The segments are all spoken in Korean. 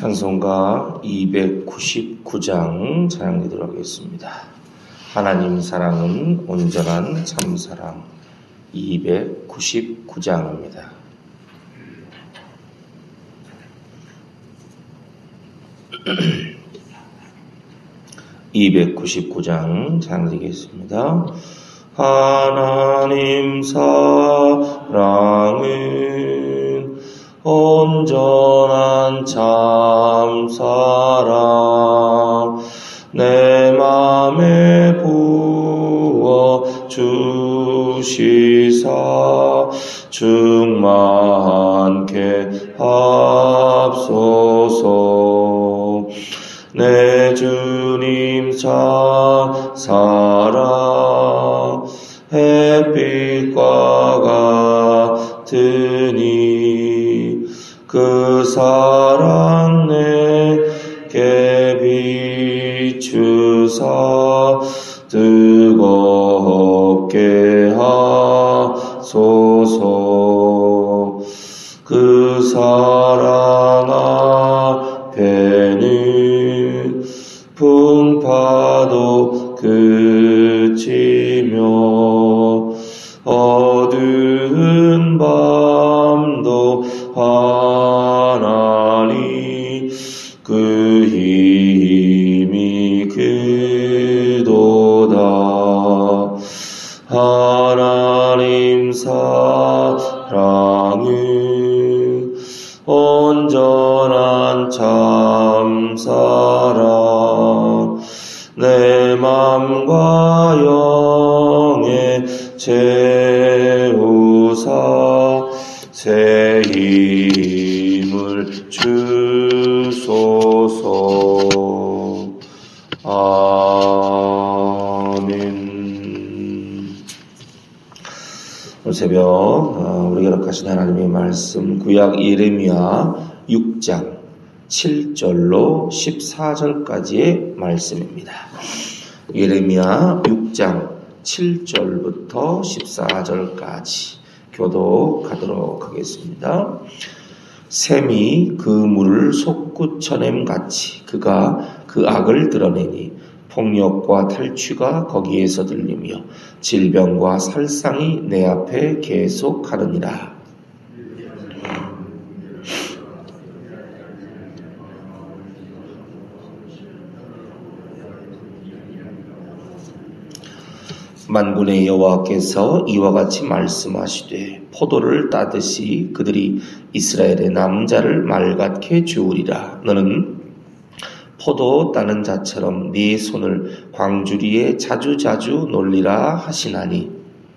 찬송가 299장 찬양 드리도록 하겠습니다. 하나님 사랑은 온전한 참사랑 299장입니다. (299장) 찬양 드리겠습니다. 하나님 사랑은 온전한 참사랑 내 맘에 부어 주시사 충만케 합소서. 내 주님 사랑 햇빛과 같으니 그 사랑 내게 비추사 뜨겁게 하소서. 그 사랑 앞에는 풍파도 그치며 어두운 밤도 하나니 그 힘이 그도다. 하나님 사랑은 온전한 참사랑 내 맘과 영에 채우사 새 힘을 주소서. 아멘. 오늘 새벽 우리 허락하신 하나님의 말씀 구약 예레미야 6장 7절로 14절까지의 말씀입니다. 예레미야 6장 7절부터 14절까지 교독하도록 하겠습니다. 샘이 그 물을 솟구쳐냄같이 그가 그 악을 드러내니 폭력과 탈취가 거기에서 들리며 질병과 살상이 내 앞에 계속하느니라. 만군의 여호와께서 이와 같이 말씀하시되 포도를 따듯이 그들이 이스라엘의 남자를 맑게 주우리라. 너는 포도 따는 자처럼 네 손을 광주리에 자주자주 놀리라 하시나니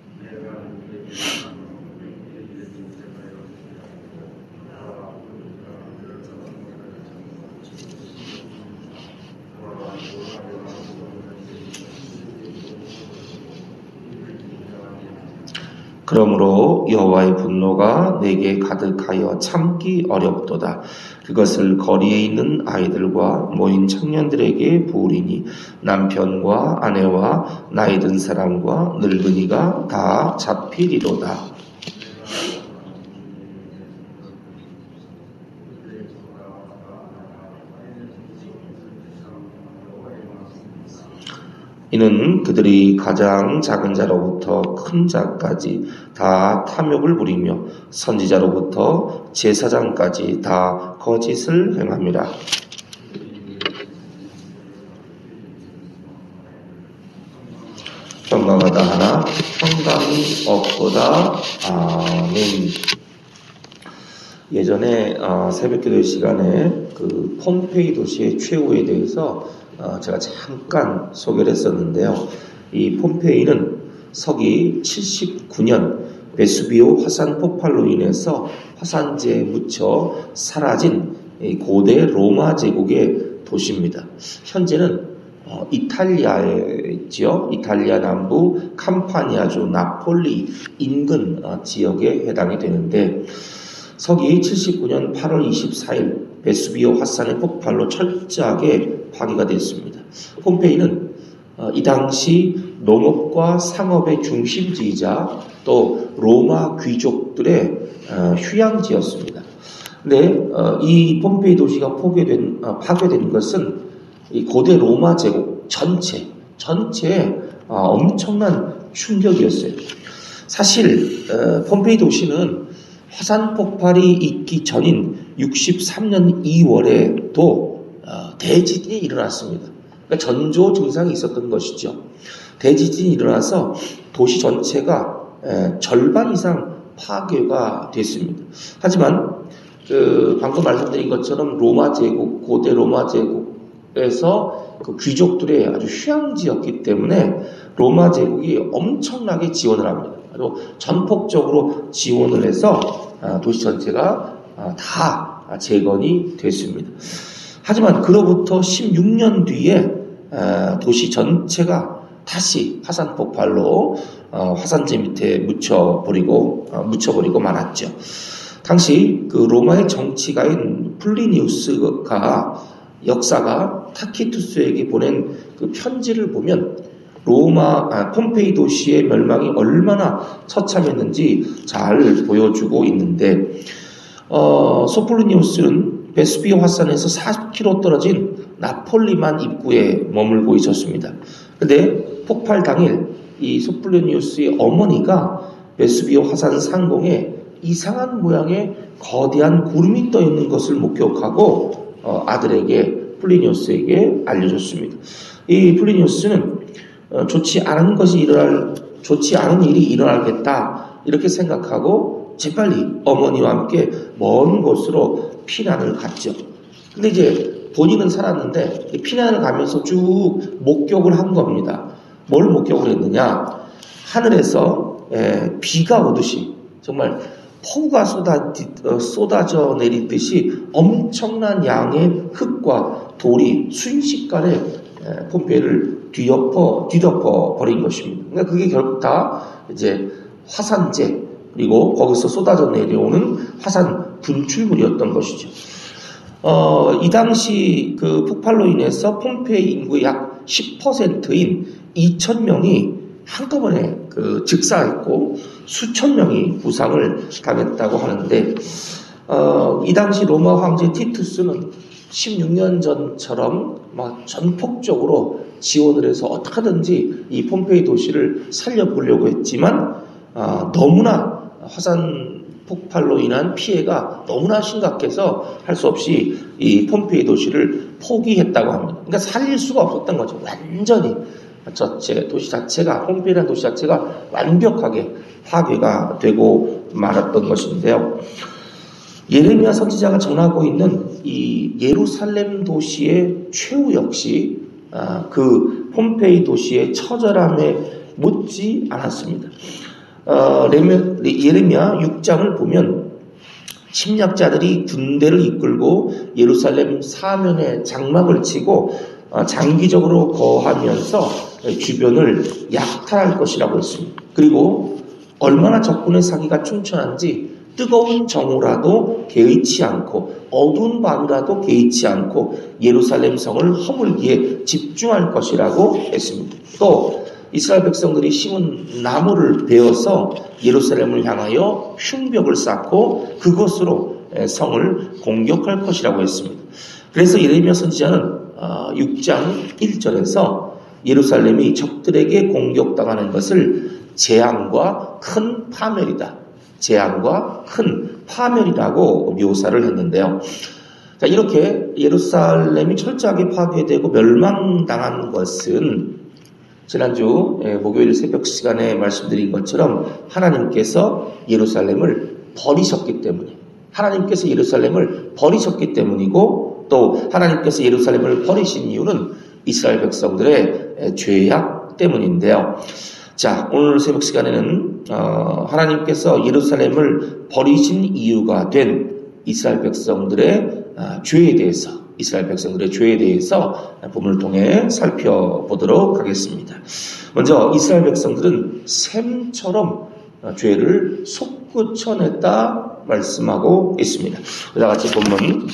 그러므로 여호와의 분노가 내게 가득하여 참기 어렵도다. 그것을 거리에 있는 아이들과 모인 청년들에게 부으리니 남편과 아내와 나이 든 사람과 늙은이가 다 잡히리로다. 이는 그들이 가장 작은 자로부터 큰 자까지 다 탐욕을 부리며 선지자로부터 제사장까지 다 거짓을 행함이라. 평강하다 하나 평강이 없도다. 아멘. 예전에 새벽기도 시간에 그 폼페이 도시의 최후에 대해서 제가 잠깐 소개를 했었는데요. 이 폼페이는 서기 79년 베수비오 화산 폭발로 인해서 화산재에 묻혀 사라진 고대 로마 제국의 도시입니다. 현재는 이탈리아에 있죠. 이탈리아 남부 캄파니아주 나폴리 인근 지역에 해당이 되는데 서기 79년 8월 24일 베수비오 화산의 폭발로 철저하게 파괴가 됐습니다. 폼페이는 이 당시 농업과 상업의 중심지이자 또 로마 귀족들의 휴양지였습니다. 근데 이 폼페이 도시가 파괴된 것은 이 고대 로마 제국 전체에 엄청난 충격이었어요. 사실 폼페이 도시는 화산 폭발이 있기 전인 63년 2월에도 대지진이 일어났습니다. 그러니까 전조 증상이 있었던 것이죠. 대지진이 일어나서 도시 전체가 절반 이상 파괴가 됐습니다. 하지만 방금 말씀드린 것처럼 로마 제국, 고대 로마 제국에서 그 귀족들의 아주 휴양지였기 때문에 로마 제국이 엄청나게 지원을 합니다. 아주 전폭적으로 지원을 해서 도시 전체가 다 재건이 됐습니다. 하지만 그로부터 16년 뒤에 도시 전체가 다시 화산 폭발로 화산재 밑에 묻혀버리고 말았죠. 당시 그 로마의 정치가인 플리니우스가 역사가 타키투스에게 보낸 그 편지를 보면 폼페이 도시의 멸망이 얼마나 처참했는지 잘 보여주고 있는데, 소폴리니우스는 베스비오 화산에서 40km 떨어진 나폴리만 입구에 머물고 있었습니다. 근데 폭발 당일 이 소폴리니우스의 어머니가 베스비오 화산 상공에 이상한 모양의 거대한 구름이 떠 있는 것을 목격하고 아들에게 플리니우스에게 알려줬습니다. 이 플리니우스는 좋지 않은 일이 일어나겠다 이렇게 생각하고 재빨리 어머니와 함께 먼 곳으로 피난을 갔죠. 근데 이제 본인은 살았는데 피난을 가면서 쭉 목격을 한 겁니다. 뭘 목격을 했느냐? 하늘에서 비가 오듯이 정말 폭우가 쏟아져 내리듯이 엄청난 양의 흙과 돌이 순식간에 폼페이를 뒤덮어 버린 것입니다. 그러니까 그게 결국 다 이제 화산재 그리고 거기서 쏟아져 내려오는 화산 분출물이었던 것이죠. 이 당시 그 폭발로 인해서 폼페이 인구의 약 10%인 2,000명이 한꺼번에 즉사했고 수천 명이 부상을 당했다고 하는데, 이 당시 로마 황제 티투스는 16년 전처럼 막 전폭적으로 지원을 해서 어떻게든지 이 폼페이 도시를 살려보려고 했지만 너무나 화산 폭발로 인한 피해가 너무나 심각해서 할 수 없이 이 폼페이 도시를 포기했다고 합니다. 그러니까 살릴 수가 없었던 거죠. 완전히 도시 자체가, 폼페이라는 도시 자체가 완벽하게 파괴가 되고 말았던 것인데요. 예레미야 선지자가 전하고 있는 이 예루살렘 도시의 최후 역시 그 폼페이 도시의 처절함에 묻지 않았습니다. 예레미야 6장을 보면 침략자들이 군대를 이끌고 예루살렘 사면에 장막을 치고 장기적으로 거하면서 주변을 약탈할 것이라고 했습니다. 그리고 얼마나 적군의 사기가 춘천한지 뜨거운 정오라도 개의치 않고 어두운 밤이라도 개의치 않고 예루살렘 성을 허물기에 집중할 것이라고 했습니다. 또 이스라엘 백성들이 심은 나무를 베어서 예루살렘을 향하여 흉벽을 쌓고 그것으로 성을 공격할 것이라고 했습니다. 그래서 예레미야 선지자는 6장 1절에서 예루살렘이 적들에게 공격당하는 것을 재앙과 큰 파멸이다. 재앙과 큰 파멸이라고 묘사를 했는데요. 자, 이렇게 예루살렘이 철저하게 파괴되고 멸망당한 것은 지난주 목요일 새벽 시간에 말씀드린 것처럼 하나님께서 예루살렘을 버리셨기 때문이고, 또 하나님께서 예루살렘을 버리신 이유는 이스라엘 백성들의 죄악 때문인데요. 자, 오늘 새벽 시간에는 하나님께서 예루살렘을 버리신 이유가 된 이스라엘 백성들의 죄에 대해서 본문을 통해 살펴보도록 하겠습니다. 먼저 이스라엘 백성들은 샘처럼 죄를 솟구쳐냈다 말씀하고 있습니다. 그와 같이 본문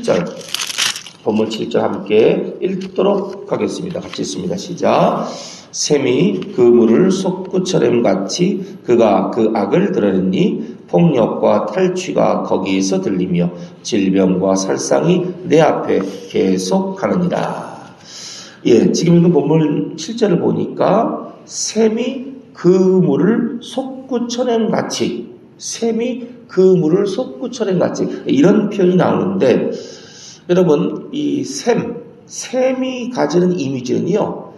7절 함께 읽도록 하겠습니다. 같이 읽습니다. 시작. 샘이 그 물을 솟구쳐냄 같이 그가 그 악을 드러냈니 폭력과 탈취가 거기에서 들리며 질병과 살상이 내 앞에 계속하느니라. 예, 지금 읽은 본문 실제를 보니까 샘이 그 물을 솟구쳐낸 같이, 샘이 그 물을 솟구쳐낸 같이, 이런 표현이 나오는데, 여러분, 이 샘이 가지는 이미지는요,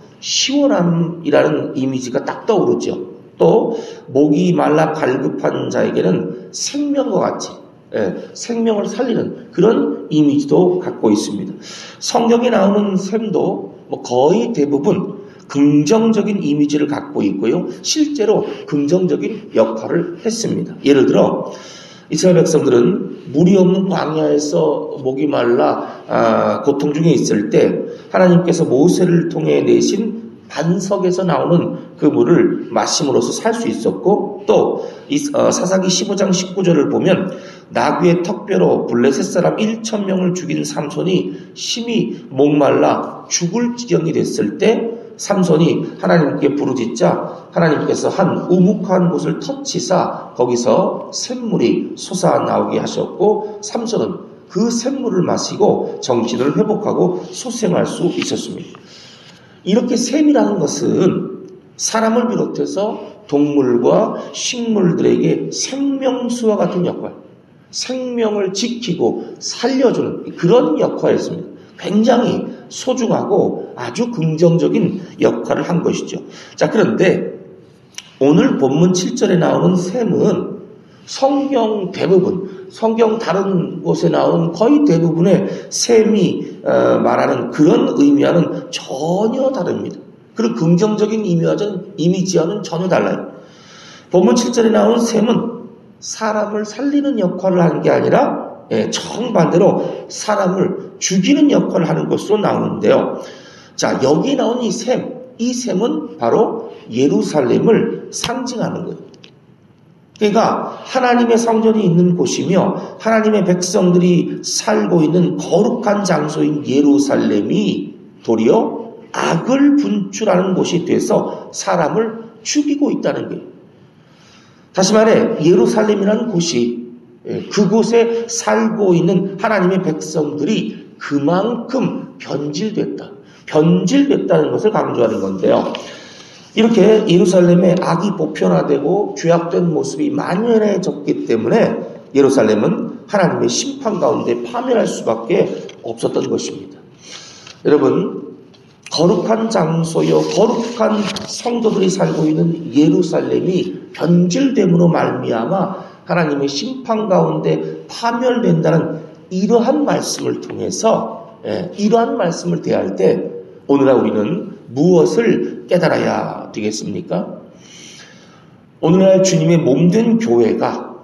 시원함이라는 이미지가 딱 떠오르죠. 또 목이 말라 갈급한 자에게는 생명과 같이, 생명을 살리는 그런 이미지도 갖고 있습니다. 성경에 나오는 샘도 거의 대부분 긍정적인 이미지를 갖고 있고요, 실제로 긍정적인 역할을 했습니다. 예를 들어 이스라엘 백성들은 물이 없는 광야에서 목이 말라 고통 중에 있을 때 하나님께서 모세를 통해 내신 반석에서 나오는 그 물을 마심으로써 살 수 있었고, 또 사사기 15장 19절을 보면 나귀의 턱뼈로 블레셋 사람 1,000명을 죽인 삼손이 심히 목말라 죽을 지경이 됐을 때 삼손이 하나님께 부르짖자 하나님께서 한 우묵한 곳을 터치사 거기서 샘물이 솟아나오게 하셨고, 삼손은 그 샘물을 마시고 정신을 회복하고 소생할 수 있었습니다. 이렇게 샘이라는 것은 사람을 비롯해서 동물과 식물들에게 생명수와 같은 역할, 생명을 지키고 살려주는 그런 역할이었습니다. 굉장히 소중하고 아주 긍정적인 역할을 한 것이죠. 자, 그런데 오늘 본문 7절에 나오는 샘은 성경 대부분, 성경 다른 곳에 나오는 거의 대부분의 샘이 말하는 그런 의미와는 전혀 다릅니다. 그리고 긍정적인 이미지와는 전혀 달라요. 본문 7절에 나오는 샘은 사람을 살리는 역할을 하는 게 아니라 정반대로 사람을 죽이는 역할을 하는 것으로 나오는데요. 자, 여기 나온 이 샘은 바로 예루살렘을 상징하는 거예요. 그러니까 하나님의 성전이 있는 곳이며 하나님의 백성들이 살고 있는 거룩한 장소인 예루살렘이 도리어 악을 분출하는 곳이 돼서 사람을 죽이고 있다는 거예요. 다시 말해 예루살렘이라는 곳이, 그곳에 살고 있는 하나님의 백성들이 그만큼 변질됐다는 것을 강조하는 건데요. 이렇게 예루살렘에 악이 보편화되고 죄악된 모습이 만연해졌기 때문에 예루살렘은 하나님의 심판 가운데 파멸할 수밖에 없었던 것입니다. 여러분, 거룩한 장소요, 거룩한 성도들이 살고 있는 예루살렘이 변질됨으로 말미암아 하나님의 심판 가운데 파멸된다는 이러한 말씀을 통해서, 이러한 말씀을 대할 때 오늘날 우리는 무엇을 깨달아야 되겠습니까? 오늘날 주님의 몸된 교회가,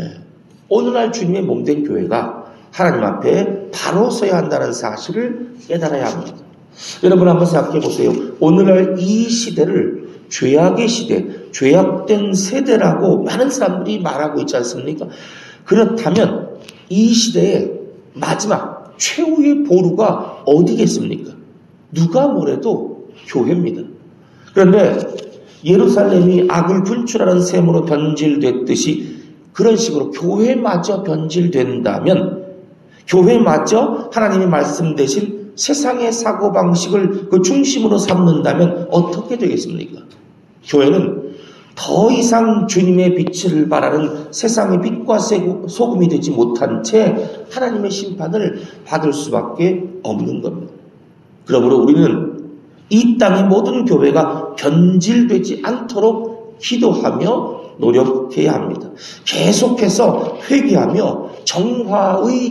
하나님 앞에 바로 서야 한다는 사실을 깨달아야 합니다. 여러분 한번 생각해 보세요. 오늘날 이 시대를 죄악의 시대, 죄악된 세대라고 많은 사람들이 말하고 있지 않습니까? 그렇다면 이 시대의 마지막 최후의 보루가 어디겠습니까? 누가 뭐래도 교회입니다. 그런데 예루살렘이 악을 분출하는 셈으로 변질됐듯이 그런 식으로 교회마저 변질된다면, 교회마저 하나님의 말씀 대신 세상의 사고방식을 그 중심으로 삼는다면 어떻게 되겠습니까? 교회는 더 이상 주님의 빛을 발하는 세상의 빛과 소금이 되지 못한 채 하나님의 심판을 받을 수밖에 없는 겁니다. 그러므로 우리는 이 땅의 모든 교회가 변질되지 않도록 기도하며 노력해야 합니다. 계속해서 회개하며 정화의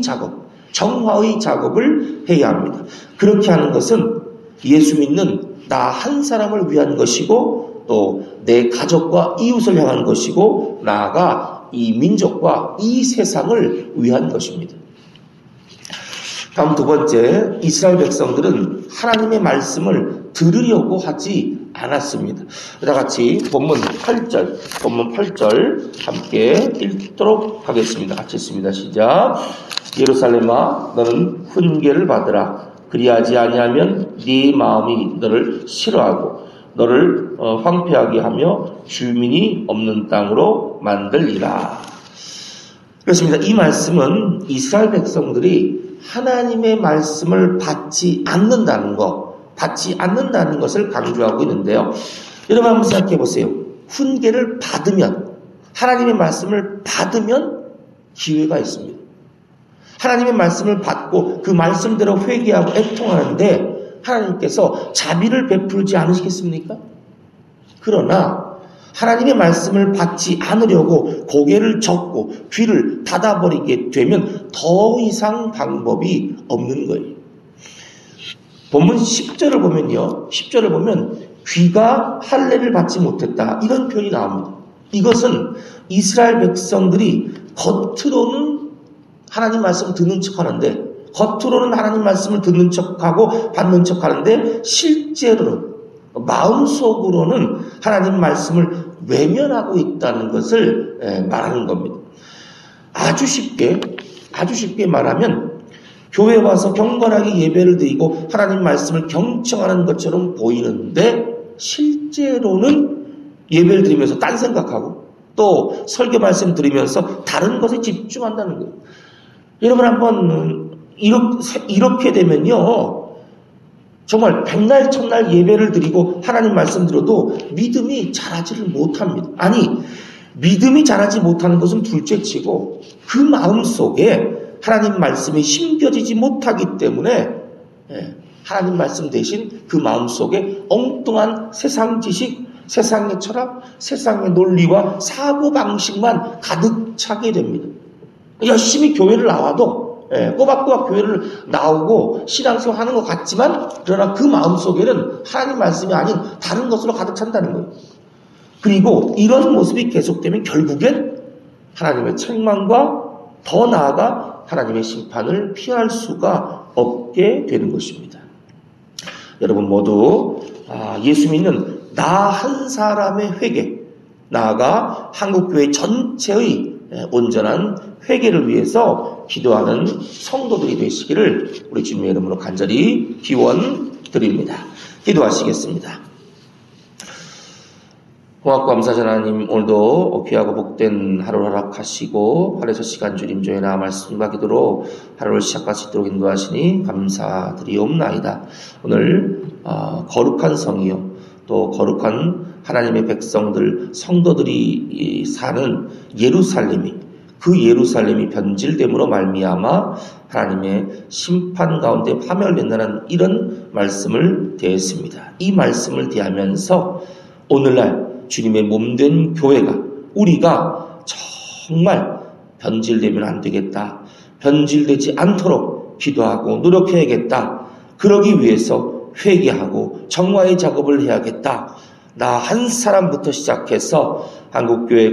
작업을 해야 합니다. 그렇게 하는 것은 예수 믿는 나 한 사람을 위한 것이고, 또 내 가족과 이웃을 향한 것이고, 나아가 이 민족과 이 세상을 위한 것입니다. 다음 두 번째, 이스라엘 백성들은 하나님의 말씀을 들으려고 하지 않았습니다. 다 같이 본문 8절 함께 읽도록 하겠습니다. 같이 읽습니다. 시작. 예루살렘아, 너는 훈계를 받으라. 그리하지 아니하면 네 마음이 너를 싫어하고 너를 황폐하게 하며 주민이 없는 땅으로 만들리라. 그렇습니다. 이 말씀은 이스라엘 백성들이 하나님의 말씀을 받지 않는다는 것을 강조하고 있는데요. 여러분 한번 생각해 보세요. 훈계를 받으면, 하나님의 말씀을 받으면 기회가 있습니다. 하나님의 말씀을 받고 그 말씀대로 회개하고 애통하는데 하나님께서 자비를 베풀지 않으시겠습니까? 그러나 하나님의 말씀을 받지 않으려고 고개를 젓고 귀를 닫아버리게 되면 더 이상 방법이 없는 거예요. 본문 10절을 보면요. 10절을 보면 귀가 할례를 받지 못했다. 이런 표현이 나옵니다. 이것은 이스라엘 백성들이 겉으로는 하나님 말씀을 듣는 척하는데, 겉으로는 하나님 말씀을 듣는 척하고 받는 척하는데 실제로는 마음속으로는 하나님 말씀을 외면하고 있다는 것을 말하는 겁니다. 아주 쉽게 말하면 교회에 와서 경건하게 예배를 드리고 하나님 말씀을 경청하는 것처럼 보이는데 실제로는 예배를 드리면서 딴 생각하고 또 설교 말씀 드리면서 다른 것에 집중한다는 거예요. 여러분 한번 이렇게 되면요. 정말 백날 첫날 예배를 드리고 하나님 말씀 들어도 믿음이 자라지를 못합니다. 아니, 믿음이 자라지 못하는 것은 둘째치고 그 마음속에 하나님 말씀이 심겨지지 못하기 때문에 하나님 말씀 대신 그 마음속에 엉뚱한 세상 지식, 세상의 철학, 세상의 논리와 사고방식만 가득 차게 됩니다. 열심히 교회를 나와도 꼬박꼬박 교회를 나오고 신앙생활 하는 것 같지만 그러나 그 마음속에는 하나님 말씀이 아닌 다른 것으로 가득 찬다는 거예요. 그리고 이런 모습이 계속되면 결국엔 하나님의 책망과 더 나아가 하나님의 심판을 피할 수가 없게 되는 것입니다. 여러분 모두 예수 믿는 나 한 사람의 회개, 나아가 한국교회 전체의 온전한 회개를 위해서 기도하는 성도들이 되시기를 우리 주님의 이름으로 간절히 기원드립니다. 기도하시겠습니다. 고맙고 감사하신 하나님, 오늘도 귀하고 복된 하루를 허락하시고 하루의 첫 시간 주님 저희나 말씀과 기도로 하루를 시작할 수 있도록 인도하시니 감사드리옵나이다. 오늘 거룩한 성이요 또 거룩한 하나님의 백성들, 성도들이 사는 그 예루살렘이 변질됨으로 말미암아 하나님의 심판 가운데 파멸된다는 이런 말씀을 대했습니다. 이 말씀을 대하면서 오늘날 주님의 몸된 교회가, 우리가 정말 변질되면 안 되겠다. 변질되지 않도록 기도하고 노력해야겠다. 그러기 위해서 회개하고 정화의 작업을 해야겠다. 나 한 사람부터 시작해서 한국교회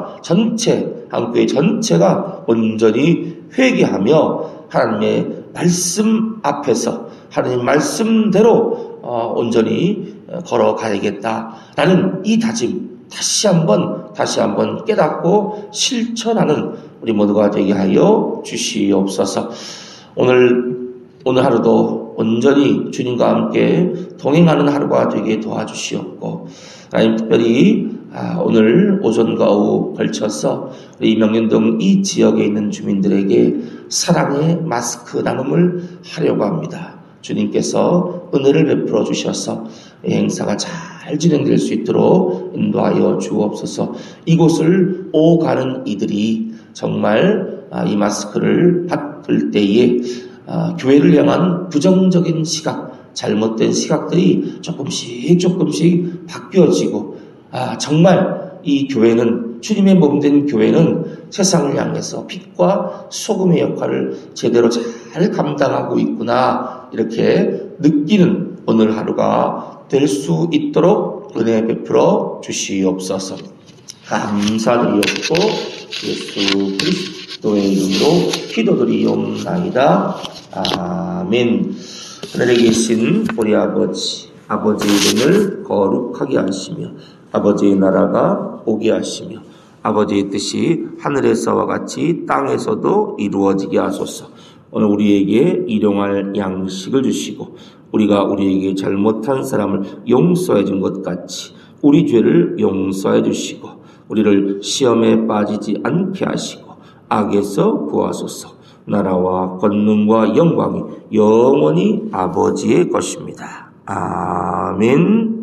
전체가 온전히 회개하며 하나님의 말씀 앞에서 하나님 말씀대로 온전히 걸어가야겠다라는 이 다짐 다시 한번 깨닫고 실천하는 우리 모두가 되게 하여 주시옵소서. 오늘 하루도 온전히 주님과 함께 동행하는 하루가 되게 도와주시옵고, 하나님 특별히 오늘 오전과 오후 걸쳐서 우리 명륜동 이 지역에 있는 주민들에게 사랑의 마스크 나눔을 하려고 합니다. 주님께서 은혜를 베풀어 주셔서 이 행사가 잘 진행될 수 있도록 인도하여 주옵소서. 이곳을 오가는 이들이 정말 이 마스크를 받을 때에 교회를 향한 부정적인 시각, 잘못된 시각들이 조금씩 바뀌어지고 정말 이 교회는, 주님의 몸된 교회는 세상을 향해서 빛과 소금의 역할을 제대로 잘 감당하고 있구나, 이렇게 느끼는 오늘 하루가 될 수 있도록 은혜 베풀어 주시옵소서. 감사드리옵고 예수 그리스도의 이름으로 기도드리옵나이다. 아멘. 하늘에 계신 우리 아버지의 이름을 거룩하게 하시며 아버지의 나라가 오게 하시며 아버지의 뜻이 하늘에서와 같이 땅에서도 이루어지게 하소서. 오늘 우리에게 일용할 양식을 주시고 우리가 우리에게 잘못한 사람을 용서해 준 것 같이 우리 죄를 용서해 주시고 우리를 시험에 빠지지 않게 하시고 악에서 구하소서. 나라와 권능과 영광이 영원히 아버지의 것입니다. 아멘.